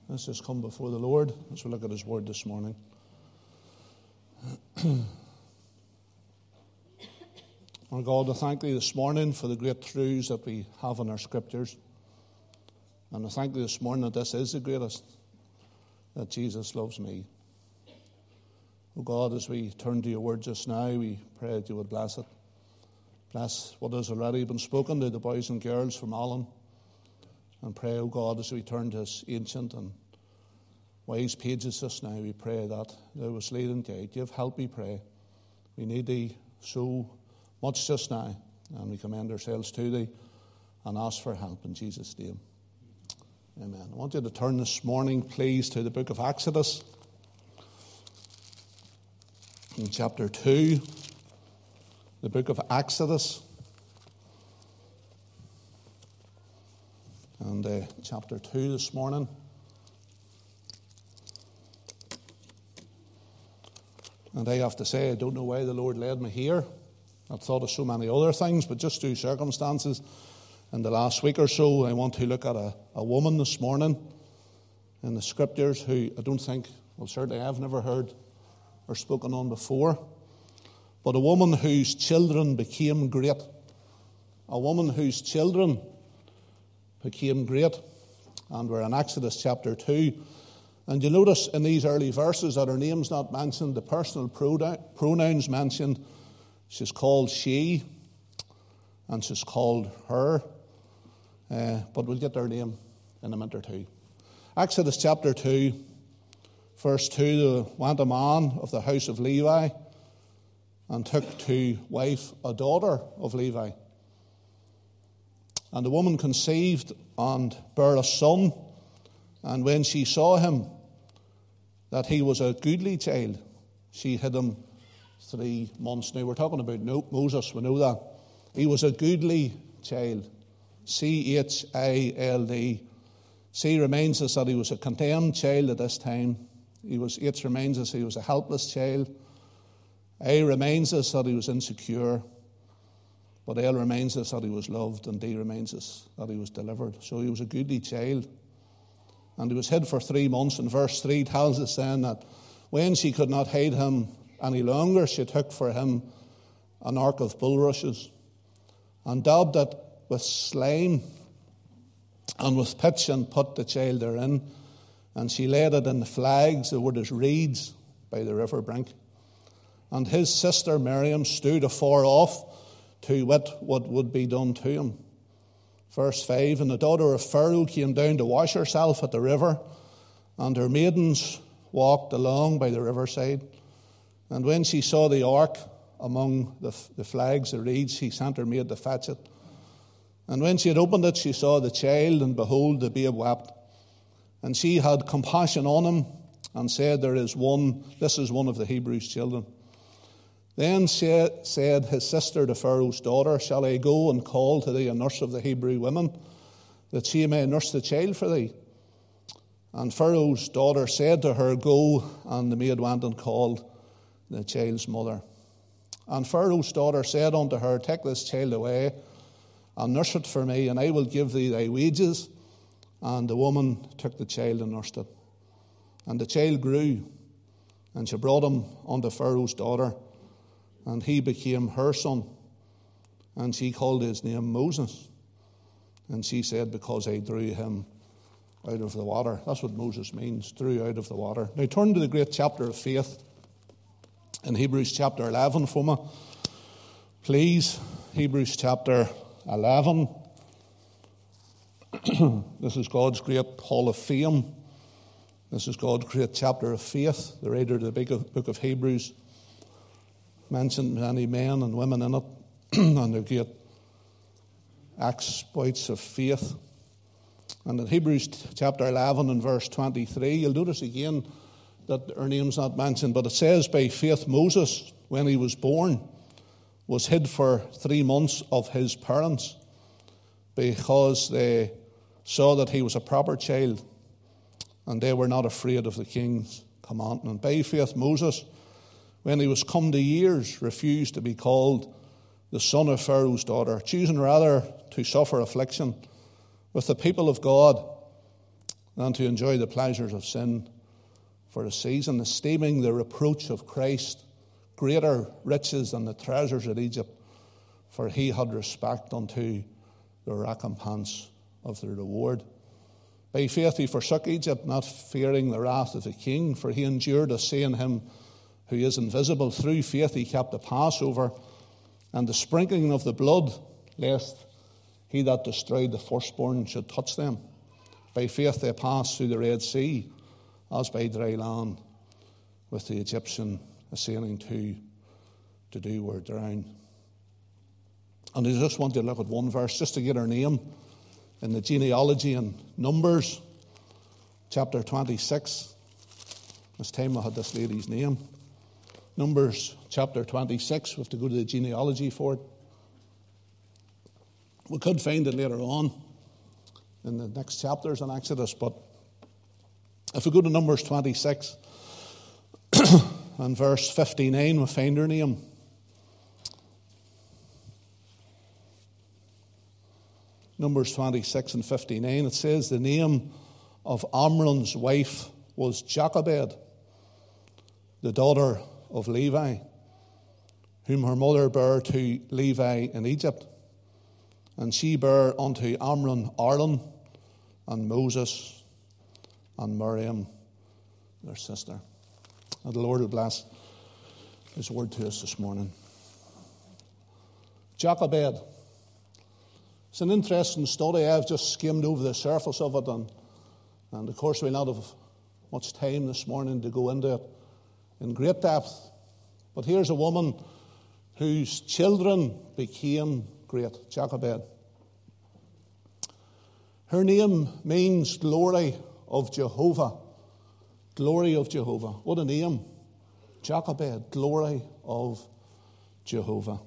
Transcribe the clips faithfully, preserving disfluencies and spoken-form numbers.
Let's just come before the Lord as we look at His Word this morning. Our God, I thank Thee this morning for the great truths that we have in our Scriptures. And I thank Thee this morning that this is the greatest, that Jesus loves me. Oh God, as we turn to Your Word just now, we pray that You would bless it. Bless what has already been spoken to the boys and girls from Allen. And pray, oh God, as we turn to this ancient and wise pages just now, we pray that Thou was lead and guide. Give help, we pray. We need Thee so much just now, and we commend ourselves to Thee and ask for help in Jesus' name. Amen. I want you to turn this morning, please, to the book of Exodus, in chapter two. The book of Exodus, and uh, chapter two this morning. And I have to say, I don't know why the Lord led me here. I've thought of so many other things, but just due circumstances in the last week or so, I want to look at a, a woman this morning in the Scriptures who I don't think, well, certainly I've never heard or spoken on before. But a woman whose children became great. A woman whose children became great. And we're in Exodus chapter two. And you notice in these early verses that her name's not mentioned, the personal pronouns mentioned. She's called she, and she's called her. Uh, but we'll get her name in a minute or two. Exodus chapter two, verse two, there went a man of the house of Levi, and took to wife a daughter of Levi. And the woman conceived and bare a son. And when she saw him, that he was a goodly child, she hid him three months. Now we're talking about Moses, we know that. He was a goodly child. C H I L D. C reminds us that he was a condemned child at this time. He was, H reminds us he was a helpless child. A reminds us that he was insecure, but L reminds us that he was loved, and D reminds us that he was delivered. So he was a goodly child. And he was hid for three months, and verse three tells us then that when she could not hide him any longer, she took for him an ark of bulrushes, and daubed it with slime and with pitch, and put the child therein. And she laid it in the flags, the word is reeds, by the river brink. And his sister Miriam stood afar off to wit what would be done to him. Verse five, and the daughter of Pharaoh came down to wash herself at the river, and her maidens walked along by the riverside. And when she saw the ark among the, the flags, the reeds, she sent her maid to fetch it. And when she had opened it, she saw the child, and behold, the babe wept. And she had compassion on him, and said, there is one, this is one of the Hebrews' children. Then said his sister to Pharaoh's daughter, shall I go and call to thee a nurse of the Hebrew women, that she may nurse the child for thee? And Pharaoh's daughter said to her, go. And the maid went and called the child's mother. And Pharaoh's daughter said unto her, take this child away, and nurse it for me, and I will give thee thy wages. And the woman took the child and nursed it. And the child grew, and she brought him unto Pharaoh's daughter, and he became her son. And she called his name Moses. And she said, because I drew him out of the water. That's what Moses means, drew out of the water. Now turn to the great chapter of faith in Hebrews chapter eleven for me. Please, Hebrews chapter eleven. This is God's great hall of fame. This is God's great chapter of faith. The writer of the book of Hebrews mentioned many men and women in it and their great exploits of faith. And in Hebrews chapter eleven and verse twenty-three, you'll notice again that her name's not mentioned, but it says, by faith Moses, when he was born, was hid for three months of his parents, because they saw that he was a proper child, and they were not afraid of the king's commandment. By faith Moses, when he was come to years, refused to be called the son of Pharaoh's daughter, choosing rather to suffer affliction with the people of God than to enjoy the pleasures of sin for a season, esteeming the reproach of Christ greater riches than the treasures of Egypt, for he had respect unto the recompense of the reward. By faith he forsook Egypt, not fearing the wrath of the king, for he endured as seeing him who is invisible. Through faith he kept the Passover and the sprinkling of the blood, lest he that destroyed the firstborn should touch them. By faith they passed through the Red Sea as by dry land, with the Egyptian assailing to, to do were drowned. And I just want to look at one verse, just to get her name, in the genealogy in Numbers, chapter twenty-six. This time I had this lady's name. Numbers chapter twenty-six, we have to go to the genealogy for it. We could find it later on in the next chapters in Exodus, but if we go to Numbers twenty-six and verse fifty-nine, we find her name. Numbers twenty-six and fifty-nine, it says, the name of Amram's wife was Jochebed, the daughter of Levi, whom her mother bare to Levi in Egypt. And she bare unto Amram Aaron and Moses and Miriam, their sister. And the Lord will bless his word to us this morning. Jochebed. It's an interesting study. I've just skimmed over the surface of it, and, and of course we'll not have much time this morning to go into it in great depth. But here's a woman whose children became great, Jochebed. Her name means glory of Jehovah. Glory of Jehovah. What a name. Jochebed, glory of Jehovah.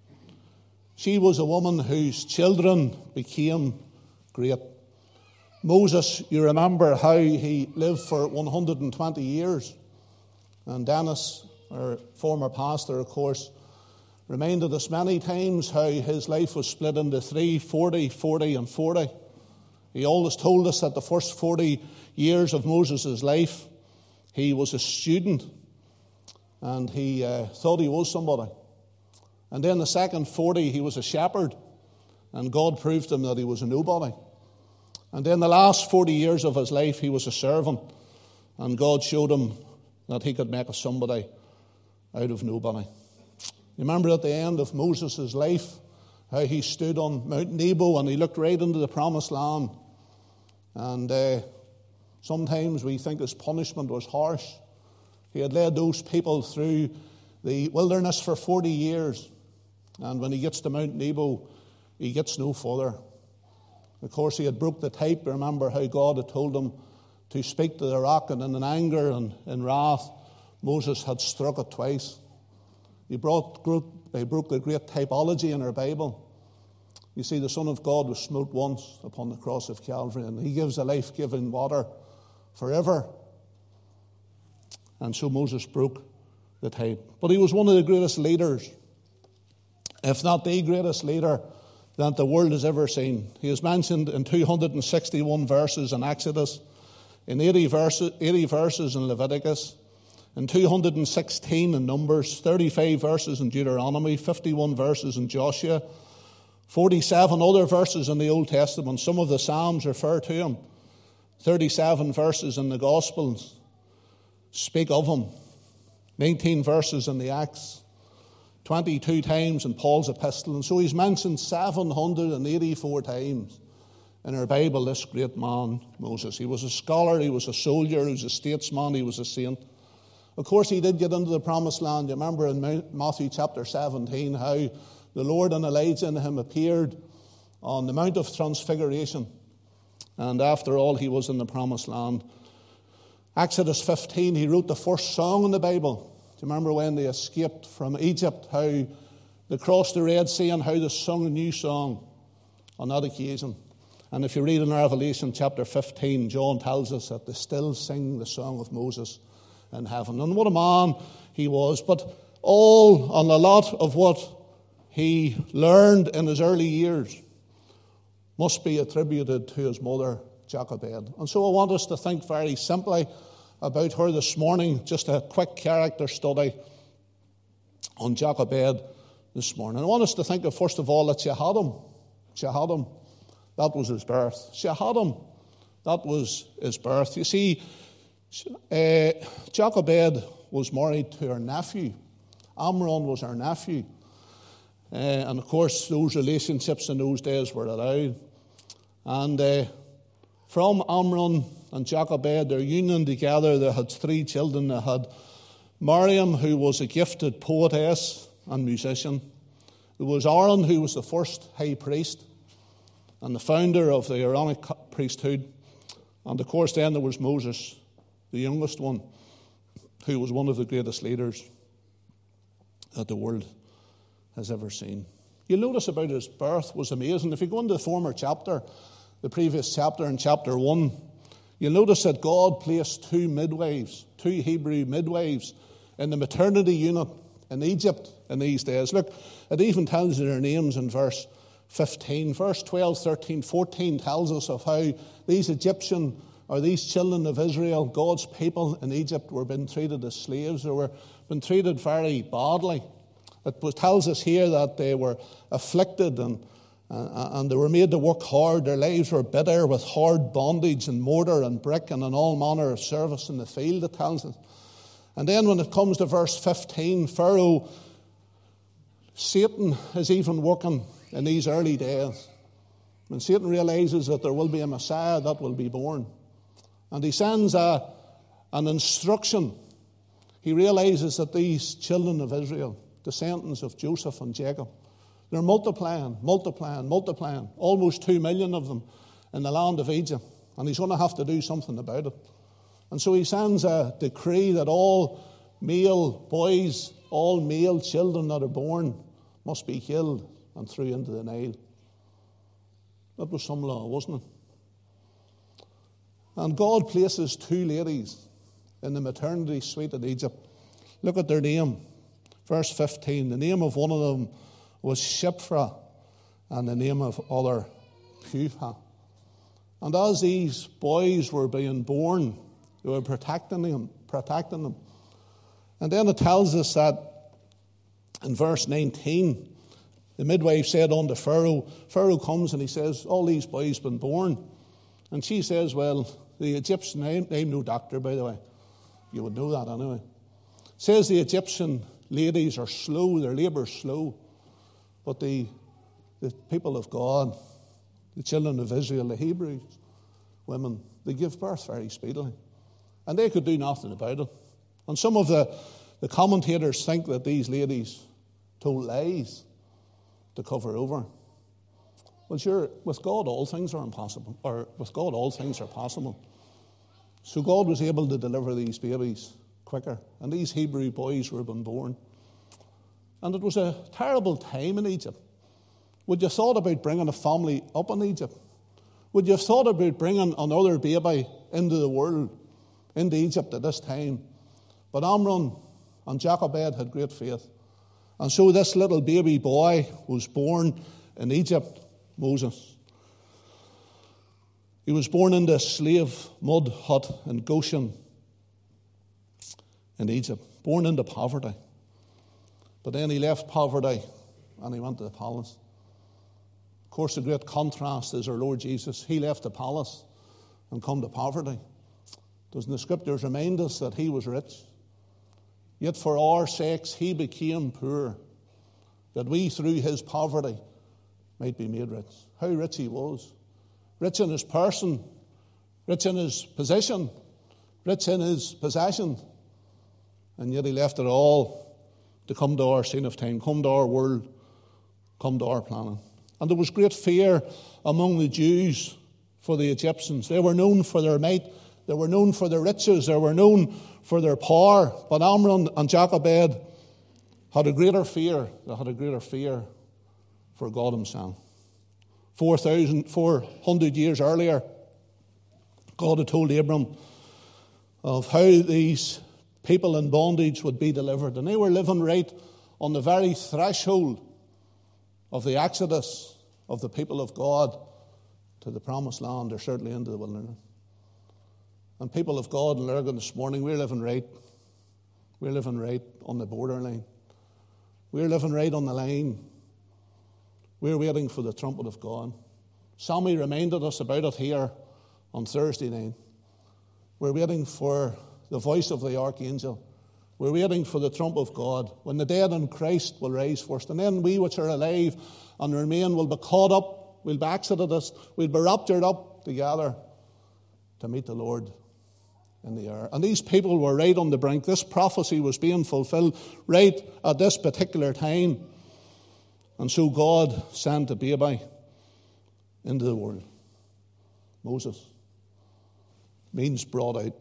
She was a woman whose children became great. Moses, you remember how he lived for one hundred twenty years. And Dennis, our former pastor, of course, reminded us many times how his life was split into three, forty, forty, and forty. He always told us that the first forty years of Moses' life, he was a student, and he uh, thought he was somebody. And then the second forty, he was a shepherd, and God proved to him that he was a nobody. And then the last forty years of his life, he was a servant, and God showed him that he could make a somebody out of nobody. You remember at the end of Moses' life, how he stood on Mount Nebo and he looked right into the promised land. And uh, sometimes we think his punishment was harsh. He had led those people through the wilderness for forty years. And when he gets to Mount Nebo, he gets no further. Of course, he had broke the type. Remember how God had told him to speak to the rock, and in anger and in wrath, Moses had struck it twice. He, brought, he broke the great typology in our Bible. You see, the Son of God was smote once upon the cross of Calvary, and he gives a life-giving water forever. And so Moses broke the type. But he was one of the greatest leaders, if not the greatest leader that the world has ever seen. He is mentioned in two hundred sixty-one verses in Exodus, in eighty verses, eighty verses in Leviticus, in two hundred sixteen in Numbers, thirty-five verses in Deuteronomy, fifty-one verses in Joshua, forty-seven other verses in the Old Testament. Some of the Psalms refer to him. thirty-seven verses in the Gospels speak of him. nineteen verses in the Acts. twenty-two times in Paul's epistle. And so he's mentioned seven hundred eighty-four times in our Bible, this great man, Moses. He was a scholar, he was a soldier, he was a statesman, he was a saint. Of course, he did get into the promised land. You remember in Matthew chapter seventeen how the Lord and Elijah and him appeared on the Mount of Transfiguration. And after all, he was in the promised land. Exodus fifteen, he wrote the first song in the Bible. Do you remember when they escaped from Egypt, how they crossed the Red Sea and how they sung a new song on that occasion? And if you read in Revelation chapter fifteen, John tells us that they still sing the song of Moses in heaven. And what a man he was. But all and a lot of what he learned in his early years must be attributed to his mother, Jochebed. And so I want us to think very simply about her this morning, just a quick character study on Jochebed this morning. I want us to think of, first of all, that Jehoram, Jehoram, that was his birth. Jehoram, that was his birth. You see, uh, Jochebed was married to her nephew. Amram was her nephew. Uh, and of course, those relationships in those days were allowed. And uh, from Amram and Jochebed, their union together, they had three children. They had Miriam, who was a gifted poetess and musician. There was Aaron, who was the first high priest and the founder of the Aaronic priesthood. And of course, then there was Moses, the youngest one, who was one of the greatest leaders that the world has ever seen. You'll notice about his birth was amazing. If you go into the former chapter, the previous chapter in chapter one, you'll notice that God placed two midwives, two Hebrew midwives, in the maternity unit in Egypt in these days. Look, it even tells you their names in verse fifteen. Verse twelve, thirteen, fourteen tells us of how these Egyptian, or these children of Israel, God's people in Egypt, were being treated as slaves. They were being treated very badly. It tells us here that they were afflicted and, uh, and they were made to work hard. Their lives were bitter with hard bondage and mortar and brick and in all manner of service in the field, it tells us. And then when it comes to verse fifteen, Pharaoh, Satan is even working in these early days. When Satan realizes that there will be a Messiah that will be born, and he sends a, an instruction, he realizes that these children of Israel, descendants of Joseph and Jacob, they're multiplying, multiplying, multiplying, almost two million of them in the land of Egypt, and he's going to have to do something about it. And so he sends a decree that all male boys, all male children that are born must be killed and threw into the Nile. That was some law, wasn't it? And God places two ladies in the maternity suite in Egypt. Look at their name. Verse fifteen, the name of one of them was Shiphrah, and the name of other Puah. And as these boys were being born, they were protecting them, protecting them. And then it tells us that in verse nineteen, the midwife said unto Pharaoh, Pharaoh comes and he says, all these boys have been born. And she says, well, the Egyptian name, name no doctor, by the way. You would know that anyway. Says the Egyptian ladies are slow, their labour is slow. But the, the people of God, the children of Israel, the Hebrews, women, they give birth very speedily. And they could do nothing about it. And some of the, the commentators think that these ladies told lies to cover over. Well, sure, with God all things are impossible, or with God all things are possible. So God was able to deliver these babies quicker, and these Hebrew boys were being born. And it was a terrible time in Egypt. Would you have thought about bringing a family up in Egypt? Would you have thought about bringing another baby into the world, into Egypt at this time? But Amram and Jochebed had great faith. And so this little baby boy was born in Egypt, Moses. He was born into a slave mud hut in Goshen in Egypt, born into poverty. But then he left poverty and he went to the palace. Of course, the great contrast is our Lord Jesus. He left the palace and come to poverty. Doesn't the scriptures remind us that he was rich? Yet for our sakes he became poor, that we through his poverty might be made rich. How rich he was. Rich in his person, rich in his position, rich in his possession. And yet he left it all to come to our scene of time, come to our world, come to our planet. And there was great fear among the Jews for the Egyptians. They were known for their might, they were known for their riches, they were known for their power. But Amram and Jochebed had a greater fear. They had a greater fear for God himself. Four thousand, four hundred years earlier, God had told Abram of how these people in bondage would be delivered. And they were living right on the very threshold of the exodus of the people of God to the promised land or certainly into the wilderness. And people of God in Lurgan this morning, we're living right. We're living right on the borderline. We're living right on the line. We're waiting for the trumpet of God. Sammy reminded us about it here on Thursday night. We're waiting for the voice of the archangel. We're waiting for the trump of God, when the dead in Christ will rise first. And then we which are alive and remain will be caught up, we'll be exodus, we'll be raptured up together to meet the Lord in the air. And these people were right on the brink. This prophecy was being fulfilled right at this particular time. And so God sent a baby into the world. Moses means brought out.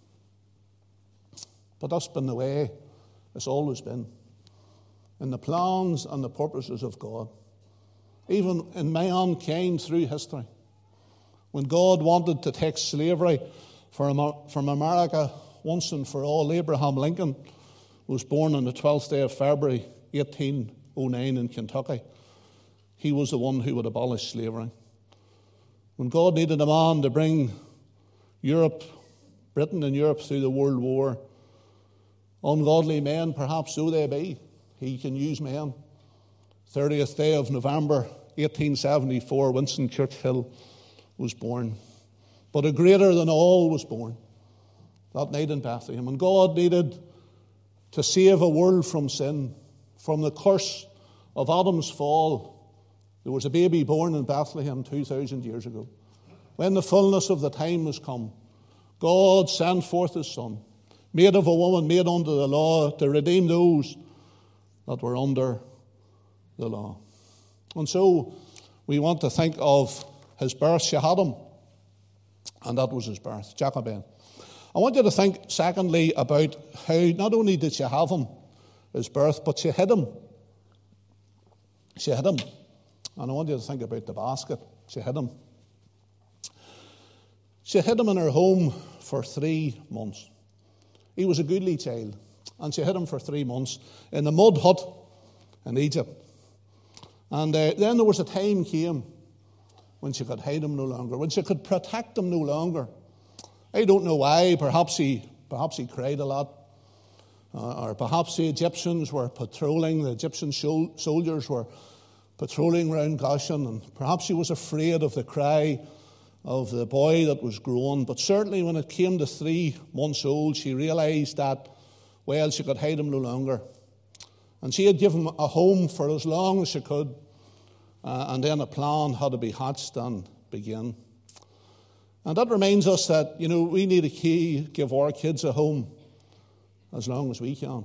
But that's been the way it's always been. In the plans and the purposes of God. Even in mankind through history. When God wanted to take slavery from America once and for all, Abraham Lincoln was born on the twelfth day of February, eighteen oh nine in Kentucky. He was the one who would abolish slavery. When God needed a man to bring Europe, Britain and Europe through the World War, ungodly men, perhaps so they be, he can use men. thirtieth day of November, eighteen seventy-four, Winston Churchill was born. But a greater than all was born that night in Bethlehem. And God needed to save a world from sin, from the curse of Adam's fall. There was a baby born in Bethlehem two thousand years ago. When the fullness of the time was come, God sent forth his Son, made of a woman, made under the law, to redeem those that were under the law. And so we want to think of his birth. She had him, and that was his birth, Jacobin. I want you to think, secondly, about how not only did she have him, his birth, but she hid him. She hid him. And I want you to think about the basket. She hid him. She hid him in her home for three months. He was a goodly child, and she hid him for three months in the mud hut in Egypt. And uh, then there was a time came when she could hide him no longer, when she could protect him no longer. I don't know why. Perhaps he, perhaps he cried a lot, uh, or perhaps the Egyptians were patrolling. The Egyptian shol- soldiers were patrolling around Goshen, and perhaps she was afraid of the cry of the boy that was grown. But certainly when it came to three months old, she realized that, well, she could hide him no longer. And she had given him a home for as long as she could. Uh, and then a plan had to be hatched and begin. And that reminds us that, you know, we need to key, give our kids a home as long as we can.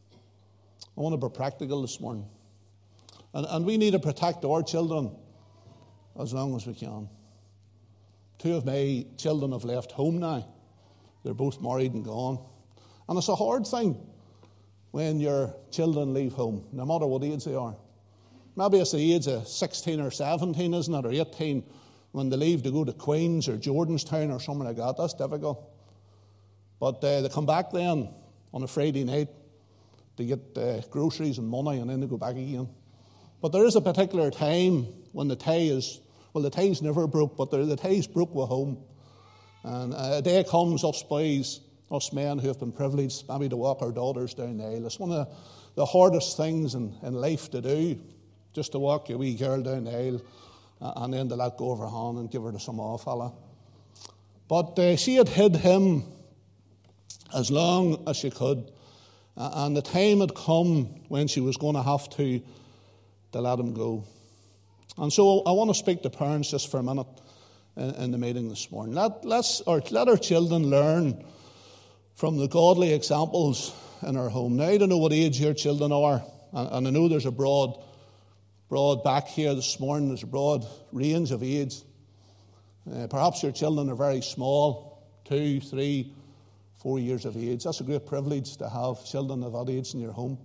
I want to be practical this morning. And, and we need to protect our children as long as we can. Two of my children have left home now. They're both married and gone. And it's a hard thing when your children leave home, no matter what age they are. Maybe it's the age of sixteen or seventeen, isn't it, or eighteen, when they leave to go to Queens or Jordanstown or something like that. That's difficult. But uh, they come back then on a Friday night to get uh, groceries and money, and then they go back again. But there is a particular time when the tie is, well, the tie's never broke, but the tie's broke with home. And a day comes, us boys, us men who have been privileged maybe to walk our daughters down the aisle. It's one of the hardest things in, in life to do, just to walk your wee girl down the aisle uh, and then to let go of her hand and give her to some old fella. But uh, she had hid him as long as she could. Uh, and the time had come when she was going to have to, to let him go. And so I want to speak to parents just for a minute in, in the meeting this morning. Let, let's, or let our children learn from the godly examples in our home. Now, I don't know what age your children are, and, and I know there's a broad, broad back here this morning. There's a broad range of age. Uh, perhaps your children are very small, two, three, four years of age. That's a great privilege to have children of that age in your home.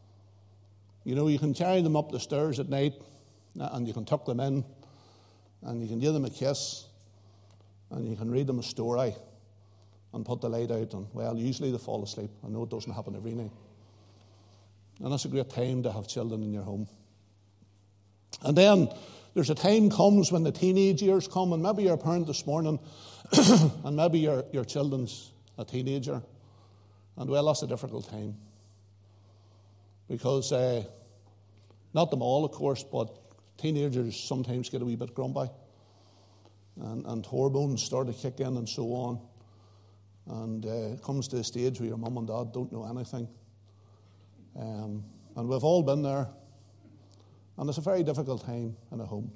You know, you can carry them up the stairs at night, and you can tuck them in, and you can give them a kiss, and you can read them a story, and put the light out, and, well, usually they fall asleep. I know it doesn't happen every night. And that's a great time to have children in your home. And then there's a time comes when the teenage years come, and maybe you're a parent this morning, and maybe your, your children's a teenager. And well, that's a difficult time. Because, uh, not them all, of course, but teenagers sometimes get a wee bit grumpy. And, and hormones start to kick in and so on. And uh, it comes to a stage where your mum and dad don't know anything. Um, and we've all been there. And it's a very difficult time in a home.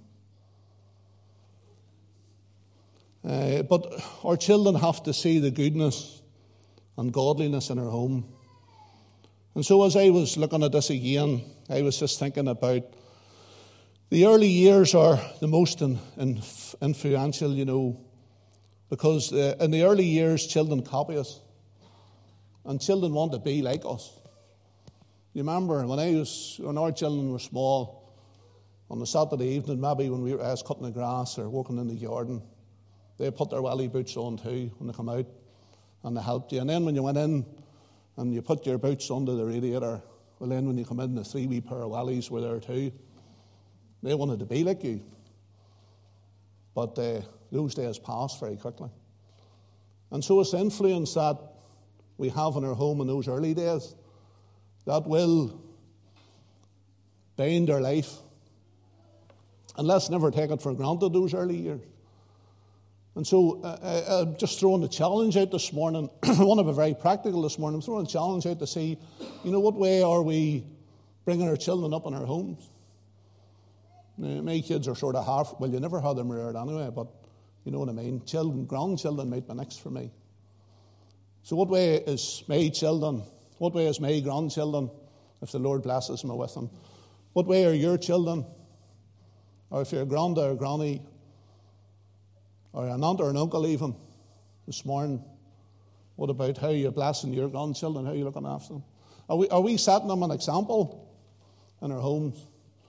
Uh, but our children have to see the goodness and godliness in our home. And so as I was looking at this again, I was just thinking about the early years are the most in, in, influential, you know, because uh, in the early years, children copy us. And children want to be like us. You remember when I was, when our children were small, on a Saturday evening, maybe when we were I was cutting the grass or working in the garden, they put their welly boots on too when they come out, and they helped you. And then when you went in and you put your boots under the radiator, well then when you come in, the three wee pair of wellies were there too. They wanted to be like you. But uh, those days passed very quickly. And so it's the influence that we have in our home in those early days that will bind our life. And let's never take it for granted, those early years. And so uh, I'm just throwing a challenge out this morning. I want to be very practical this morning. I'm throwing a challenge out to see, you know, what way are we bringing our children up in our homes? Now, my kids are sort of half, well, you never had them reared anyway, but you know what I mean. Children, grandchildren might be next for me. So what way is my children, what way is my grandchildren, if the Lord blesses me with them? What way are your children? Or if you're a granda or granny, or an aunt or an uncle even, this morning, what about how you're blessing your grandchildren, how you're looking after them? Are we, are we setting them an example in our homes?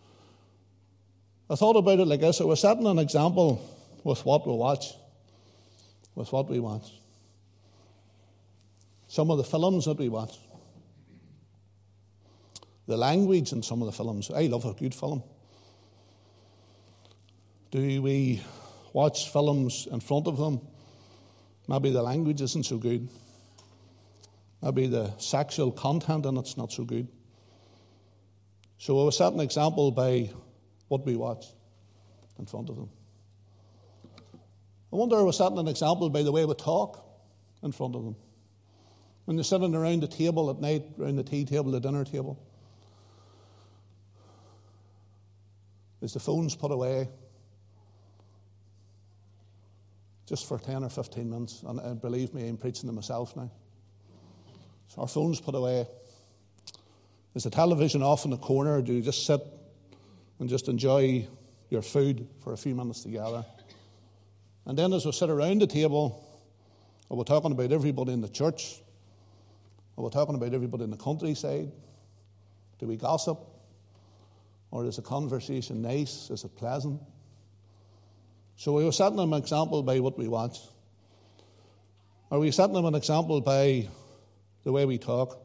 I thought about it like this. So we're setting an example with what we watch, with what we watch. Some of the films that we watch. The language in some of the films. I love a good film. Do we watch films in front of them? Maybe the language isn't so good. Maybe the sexual content in it's not so good. So we set an example by what we watch in front of them. I wonder if we're setting an example by the way we talk in front of them. When they're sitting around the table at night, around the tea table, the dinner table, is the phones put away just for ten or fifteen minutes? And uh, believe me, I'm preaching to myself now. So our phones put away. Is the television off in the corner? Do you just sit and just enjoy your food for a few minutes together? And then as we sit around the table, are we talking about everybody in the church? Are we talking about everybody in the countryside? Do we gossip? Or is the conversation nice? Is it pleasant? So we were setting them an example by what we watch. Are we setting them an example by the way we talk?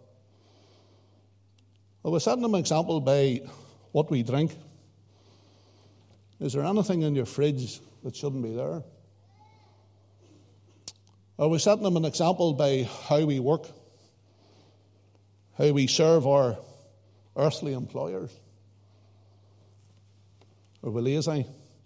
Are we setting them an example by what we drink? Is there anything in your fridge that shouldn't be there? Are we setting them an example by how we work? How we serve our earthly employers? Are we lazy?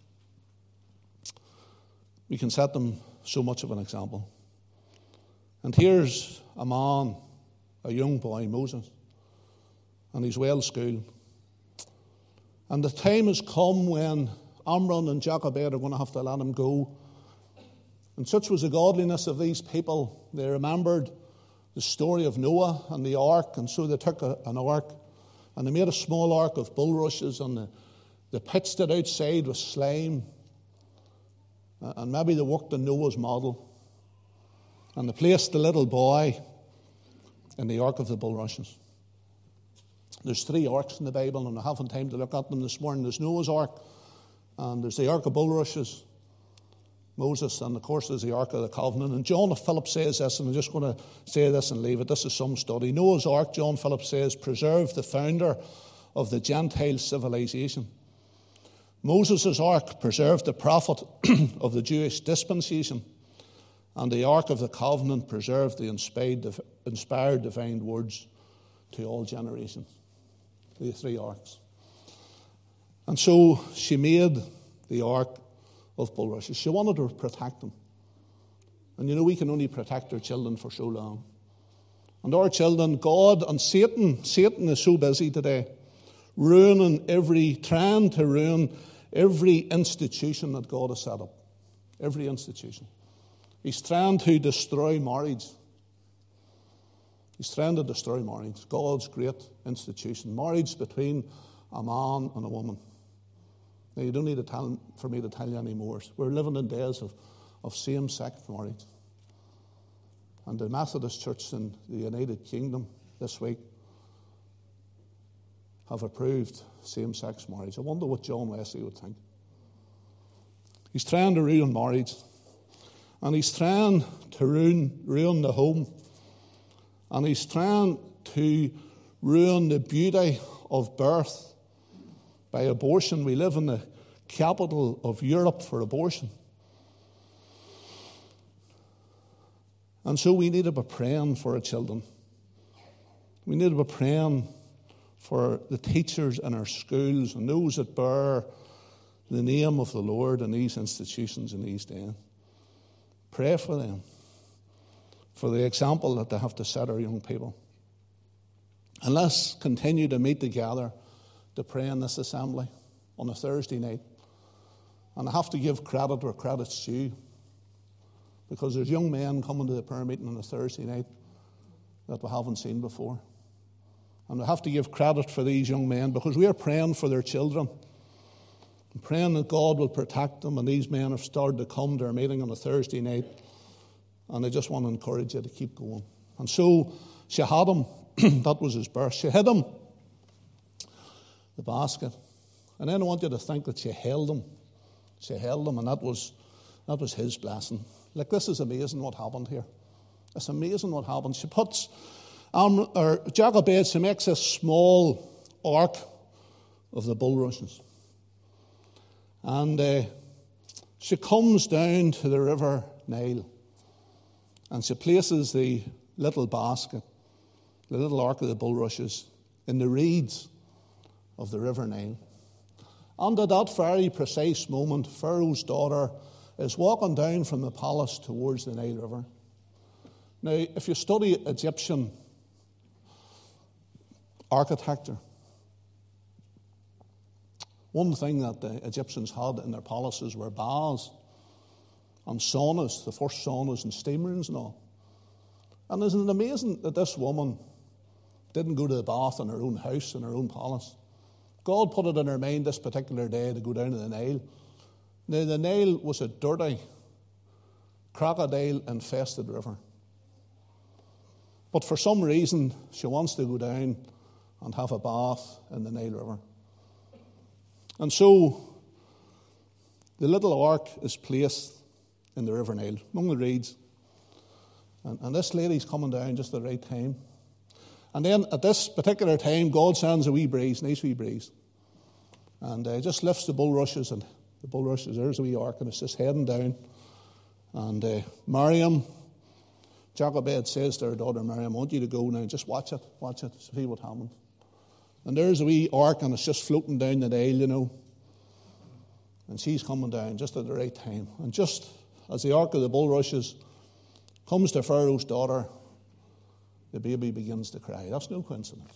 We can set them so much of an example. And here's a man, a young boy, Moses, and he's well schooled. And the time has come when Amram and Jochebed are going to have to let him go. And such was the godliness of these people. They remembered the story of Noah and the ark, and so they took a, an ark, and they made a small ark of bulrushes, and they, they pitched it outside with slime. And maybe they worked on Noah's model. And they placed the little boy in the ark of the bulrushes. There's three arks in the Bible, and I haven't time to look at them this morning. There's Noah's ark, and there's the ark of bulrushes, Moses, and of course there's the ark of the covenant. And John Phillips says this, and I'm just going to say this and leave it. This is some study. Noah's ark, John Phillips says, preserved the founder of the Gentile civilization. Moses' ark preserved the prophet of the Jewish dispensation, and the ark of the covenant preserved the inspired divine words to all generations. The three arks. And so she made the ark of bulrushes. She wanted to protect them. And you know, we can only protect our children for so long. And our children, God and Satan, Satan is so busy today, ruining every, trying to ruin every institution that God has set up. Every institution. He's trying to destroy marriage. He's trying to destroy marriage. God's great institution. Marriage between a man and a woman. Now, you don't need to tell for me to tell you anymore. We're living in days of, of same-sex marriage. And the Methodist Church in the United Kingdom this week have approved same-sex marriage. I wonder what John Wesley would think. He's trying to ruin marriage. And he's trying to ruin, ruin the home. And he's trying to ruin the beauty of birth by abortion. We live in the capital of Europe for abortion. And so we need to be praying for our children. We need to be praying for the teachers in our schools and those that bear the name of the Lord in these institutions in these days. Pray for them, for the example that they have to set our young people. And let's continue to meet together to pray in this assembly on a Thursday night. And I have to give credit where credit's due, because there's young men coming to the prayer meeting on a Thursday night that we haven't seen before. And we have to give credit for these young men, because we are praying for their children. And praying that God will protect them, and these men have started to come to our meeting on a Thursday night. And I just want to encourage you to keep going. And so she had him. That was his birth. She hid him, the basket. And then I want you to think that she held him. She held him, and that was that was his blessing. Like, this is amazing what happened here. It's amazing what happened. She puts, um, or Jochebed, she makes a small ark of the bulrushes. And uh, she comes down to the river Nile, and she places the little basket, the little ark of the bulrushes, in the reeds of the river Nile. And at that very precise moment, Pharaoh's daughter is walking down from the palace towards the Nile River. Now, if you study Egyptian architecture, one thing that the Egyptians had in their palaces were baths and saunas, the first saunas and steam rooms and all. And isn't it amazing that this woman didn't go to the bath in her own house, in her own palace? God put it in her mind this particular day to go down to the Nile. Now, the Nile was a dirty, crocodile-infested river. But for some reason, she wants to go down and have a bath in the Nile River. And so, the little ark is placed in the River Nile, among the reeds. And, and this lady's coming down just at the right time. And then at this particular time, God sends a wee breeze, nice wee breeze. And uh, just lifts the bulrushes, and the bulrushes, there's a wee ark, and it's just heading down. And uh, Miriam, Jochebed says to her daughter Miriam, I want you to go now, just watch it, watch it, see what happens. And there's a wee ark, and it's just floating down the Nile, you know. And she's coming down just at the right time. And just as the ark of the bulrushes comes to Pharaoh's daughter, the baby begins to cry. That's no coincidence.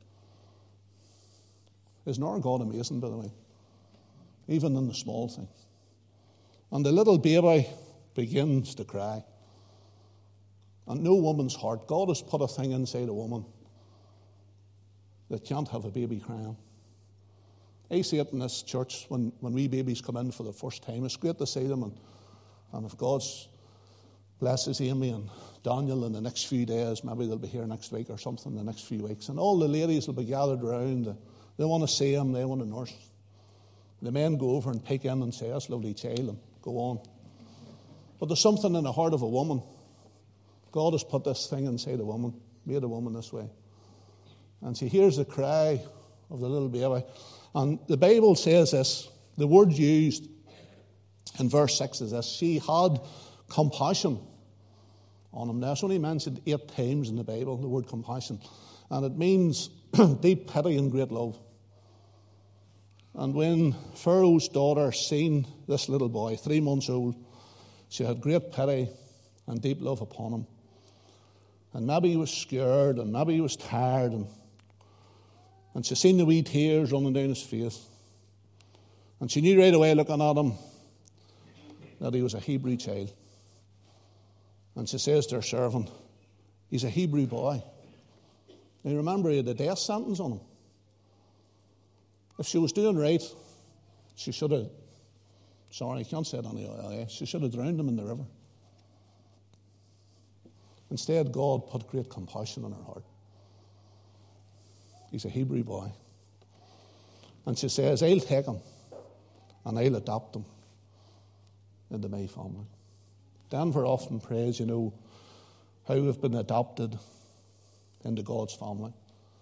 Isn't our God amazing, by the way? Even in the small things. And the little baby begins to cry. And no woman's heart. God has put a thing inside a woman that can't have a baby crying. I see it in this church when, when wee babies come in for the first time. It's great to see them. And, and if God's blesses Amy and Daniel in the next few days, maybe they'll be here next week or something, the next few weeks. And all the ladies will be gathered around. They, they want to see him. They want to nurse. The men go over and pick in and say, that's a lovely child, and go on. But there's something in the heart of a woman. God has put this thing inside a woman, made a woman this way. And she hears the cry of the little baby. And the Bible says this, The word used in verse six is this: she had compassion on him. Now, it's only mentioned eight times in the Bible, the word compassion. And it means deep pity and great love. And when Pharaoh's daughter seen this little boy, three months old, she had great pity and deep love upon him. And maybe he was scared, and maybe he was tired, and, and she seen the wee tears running down his face. And she knew right away, looking at him, that he was a Hebrew child. And she says to her servant, he's a Hebrew boy. Now remember, he had a death sentence on him. If she was doing right, she should have, sorry, I can't say it any other way, she should have drowned him in the river. Instead, God put great compassion in her heart. He's a Hebrew boy. And she says, I'll take him and I'll adopt him into my family. Denver often prays, you know, how we've been adopted into God's family.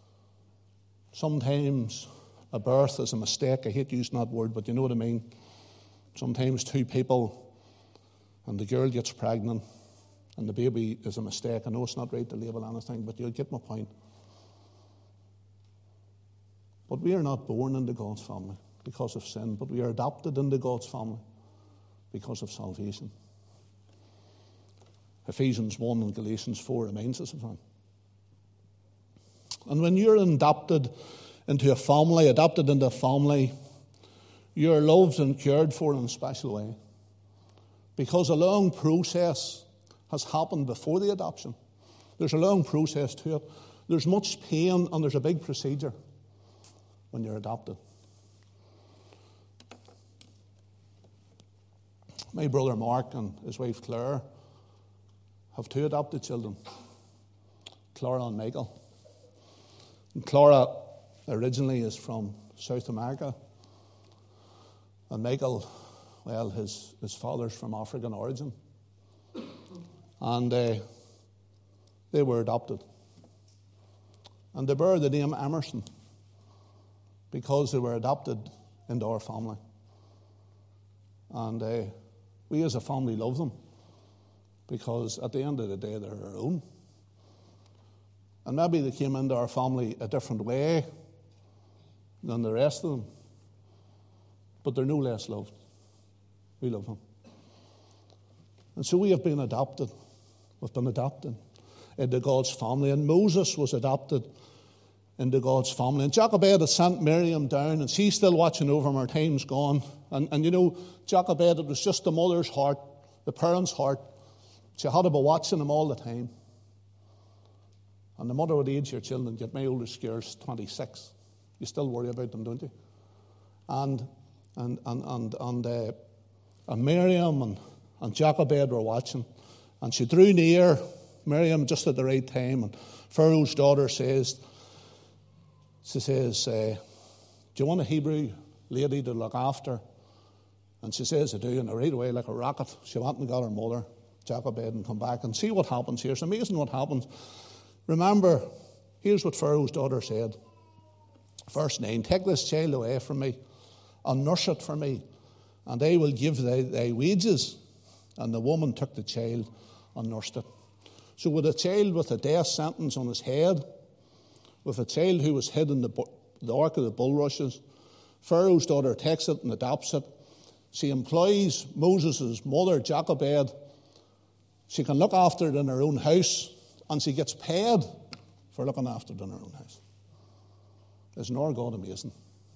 Sometimes a birth is a mistake. I hate using that word, but you know what I mean. Sometimes two people and the girl gets pregnant and the baby is a mistake. I know it's not right to label anything, but you'll get my point. But we are not born into God's family because of sin, but we are adopted into God's family because of salvation. Ephesians one and Galatians four reminds us of that. And when you're adopted into a family, adopted into a family, you're loved and cared for in a special way. Because a long process has happened before the adoption. There's a long process to it. There's much pain and there's a big procedure when you're adopted. My brother Mark and his wife Claire have two adopted children, Clara and Michael. And Clara originally is from South America. And Michael, well, his, his father's from African origin. And uh, they were adopted. And they bear the name Emerson because they were adopted into our family. And uh, we as a family love them because at the end of the day, they're our own. And maybe they came into our family a different way than the rest of them, but they're no less loved. We love them. And so we have been adopted. We've been adopted into God's family. And Moses was adopted into God's family. And Jochebed had sent Miriam down, and she's still watching over him. Her time's gone. And, and you know, Jochebed, it was just the mother's heart, the parents' heart. She had to be watching him all the time. And the mother would age your children. Yet my oldest girl's twenty-six. You still worry about them, don't you? And and and and and, uh, and Miriam and, and Jochebed were watching. And she drew near Miriam just at the right time. And Pharaoh's daughter says, she says, uh, do you want a Hebrew lady to look after? And she says, I do. And right away, like a rocket, she went and got her mother, Jochebed, and come back. And see what happens here. It's amazing what happens. Remember, here's what Pharaoh's daughter said. Verse nine, take this child away from me and nurse it for me, and I will give thy, thy wages. And the woman took the child and nursed it. So with a child with a death sentence on his head, with a child who was hid in the, the ark of the bulrushes, Pharaoh's daughter takes it and adopts it. She employs Moses' mother, Jochebed. She can look after it in her own house, and she gets paid for looking after it in her own house. Isn't our God amazing?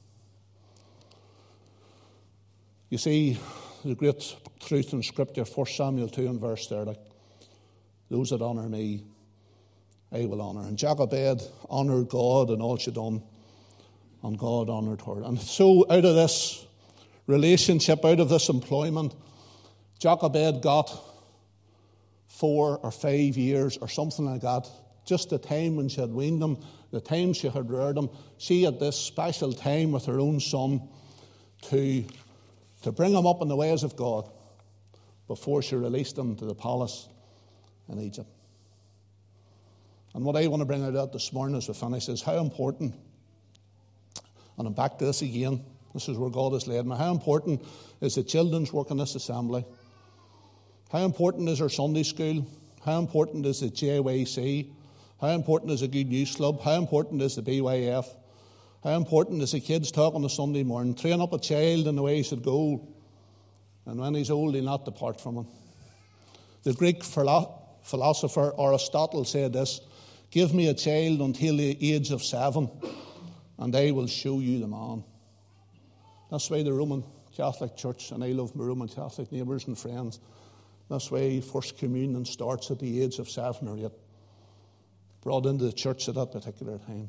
You see, the great truth in Scripture, First Samuel two and verse thirty. Those that honour me, I will honour. And Jochebed honoured God in all she done, and God honoured her. And so out of this relationship, out of this employment, Jochebed got four or five years or something like that, just the time when she had weaned him, the time she had reared him. She had this special time with her own son to, to bring him up in the ways of God before she released him to the palace in Egypt. And what I want to bring out this morning as we finish is how important, and I'm back to this again, This is where God has led me. How important is the children's work in this assembly? How important is our Sunday school? How important is the J Y C? How important is the Good News Club? How important is the B Y F? How important is the kids talk on a Sunday morning? Train up a child in the way he should go, and when he's old, he'll not depart from it. The Greek philosopher Aristotle said this: give me a child until the age of seven, and I will show you the man. That's why the Roman Catholic Church, and I love my Roman Catholic neighbours and friends, that's why First Communion starts at the age of seven or eight, brought into the church at that particular time.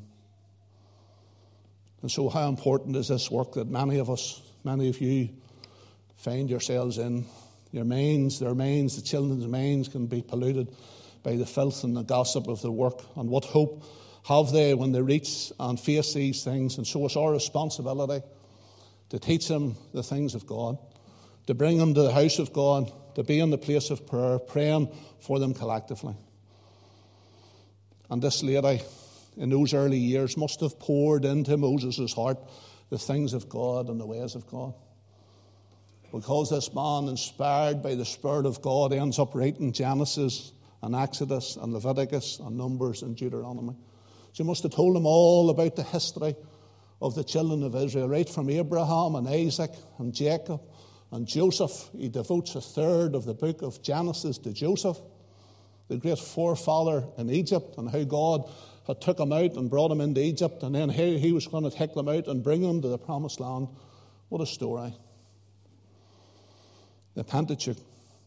And so how important is this work that many of us, many of you, find yourselves in? Your minds, their minds, the children's minds can be polluted by the filth and the gossip of their work. And what hope have they when they reach and face these things? And so it's our responsibility to teach them the things of God, to bring them to the house of God, to be in the place of prayer, praying for them collectively. And this lady, in those early years, must have poured into Moses' heart the things of God and the ways of God. Because this man, inspired by the Spirit of God, ends up writing Genesis and Exodus and Leviticus and Numbers and Deuteronomy. She must have told them all about the history of the children of Israel, right from Abraham and Isaac and Jacob and Joseph. He devotes a third of the book of Genesis to Joseph, the great forefather in Egypt, and how God had took him out and brought him into Egypt, and then how he was going to take them out and bring them to the promised land. What a story. The Pentateuch.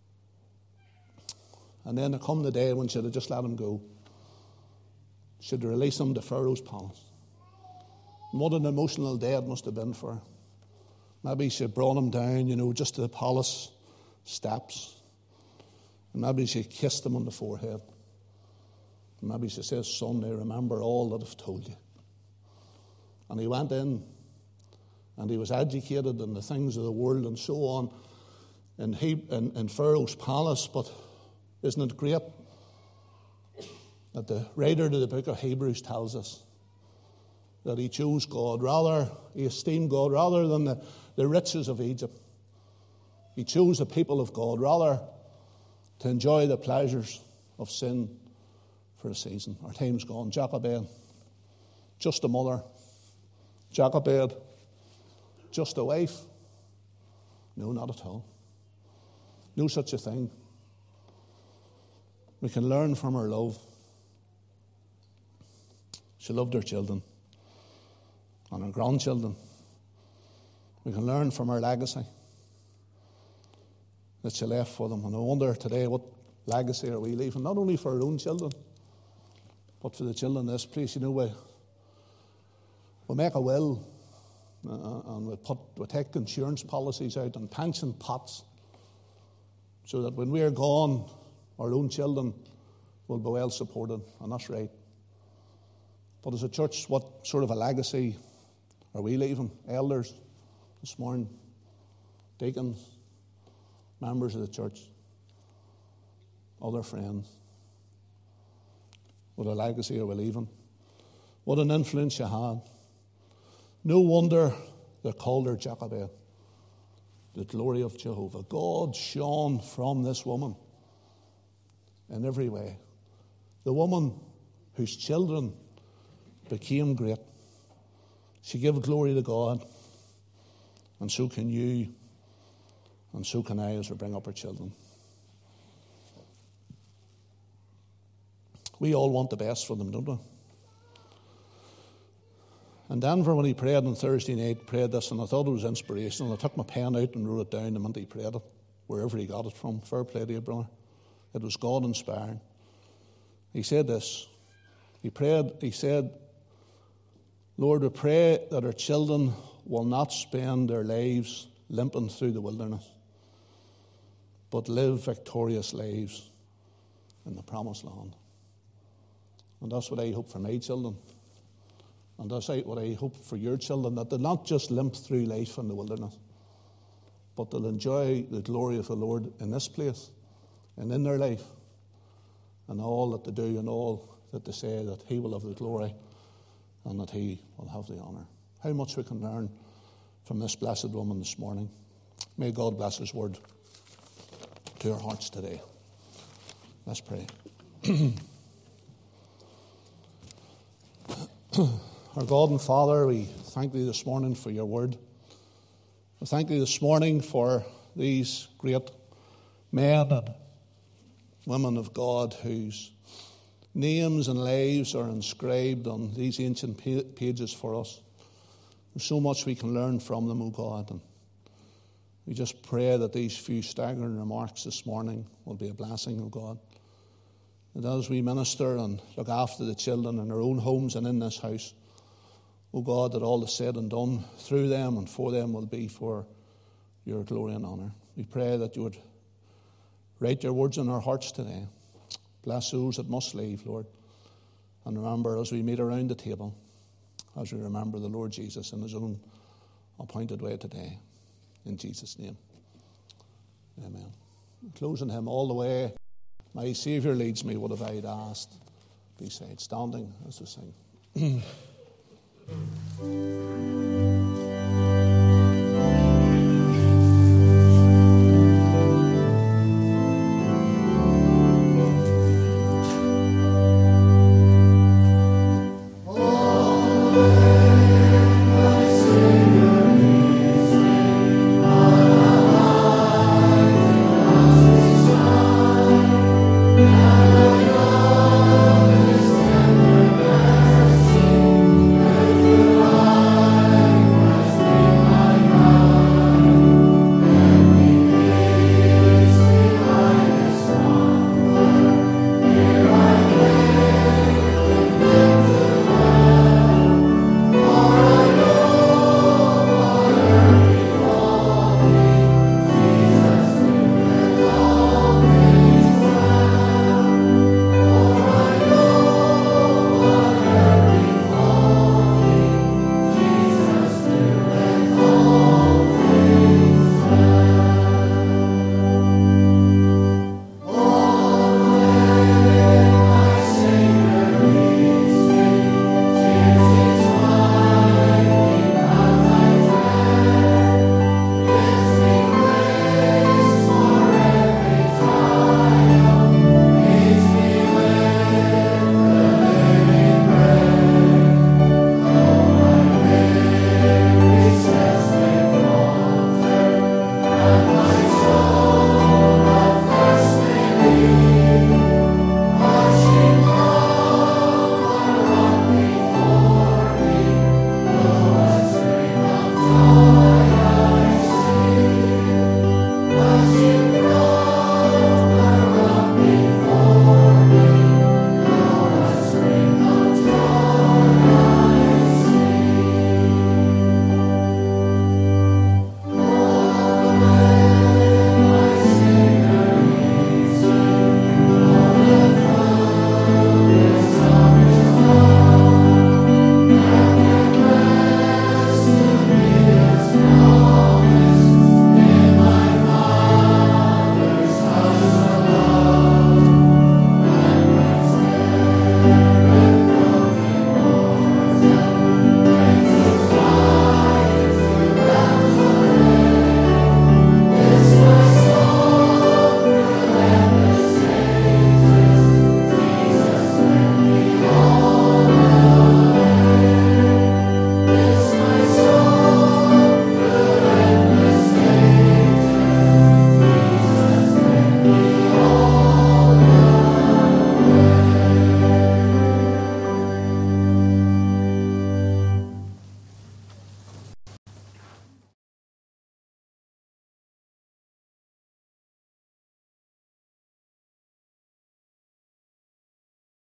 And then there come the day when she'd have just let him go. She'd release him to Pharaoh's palace. And what an emotional day it must have been for her. Maybe she brought him down, you know, just to the palace steps. And maybe she kissed him on the forehead. And maybe she says, son, I remember all that I've told you. And he went in, and he was educated in the things of the world and so on in, he, in, in Pharaoh's palace. But isn't it great that the writer to the book of Hebrews tells us that he chose God, rather, he esteemed God rather than the, the riches of Egypt. He chose the people of God rather to enjoy the pleasures of sin for a season. Our time's gone. Jochebed, just a mother. Jochebed, just a wife. No, not at all. No such a thing. We can learn from her love. She loved her children and her grandchildren. We can learn from her legacy that she left for them. And I wonder today, what legacy are we leaving? Not only for our own children, but for the children in this place. You know, we, we make a will uh, and we, put, we take insurance policies out and pension pots so that when we're gone, our own children will be well supported, and that's right. But as a church, what sort of a legacy are we leaving? Elders this morning, deacons, members of the church, other friends. What a legacy are we leaving? What an influence you had. No wonder they called her Jochebed, the glory of Jehovah. God shone from this woman in every way. The woman whose children became great. She gave glory to God, and so can you, and so can I as we bring up our children. We all want the best for them, don't we? And Denver, when he prayed on Thursday night, prayed this, and I thought it was inspirational. I took my pen out and wrote it down the minute he prayed it, wherever he got it from. Fair play to you, brother. It was God-inspired. He said this. He prayed, he said, Lord, we pray that our children will not spend their lives limping through the wilderness, but live victorious lives in the promised land. And that's what I hope for my children. And that's what I hope for your children, that they'll not just limp through life in the wilderness, but they'll enjoy the glory of the Lord in this place and in their life, and all that they do and all that they say, that he will have the glory and that he will have the honour. How much we can learn from this blessed woman this morning. May God bless his word to our hearts today. Let's pray. Our God and Father, we thank thee this morning for your word. We thank thee this morning for these great men and women of God whose names and lives are inscribed on these ancient pages for us. There's so much we can learn from them, O God. And we just pray that these few staggering remarks this morning will be a blessing, O God. And as we minister and look after the children in our own homes and in this house, O God, that all is said and done through them and for them will be for your glory and honour. We pray that you would write your words in our hearts today. Bless those that must leave, Lord. And remember, as we meet around the table, as we remember the Lord Jesus in his own appointed way today. In Jesus' name. Amen. Closing him all the way. My Saviour leads me, what have I asked? Beside standing as we sing.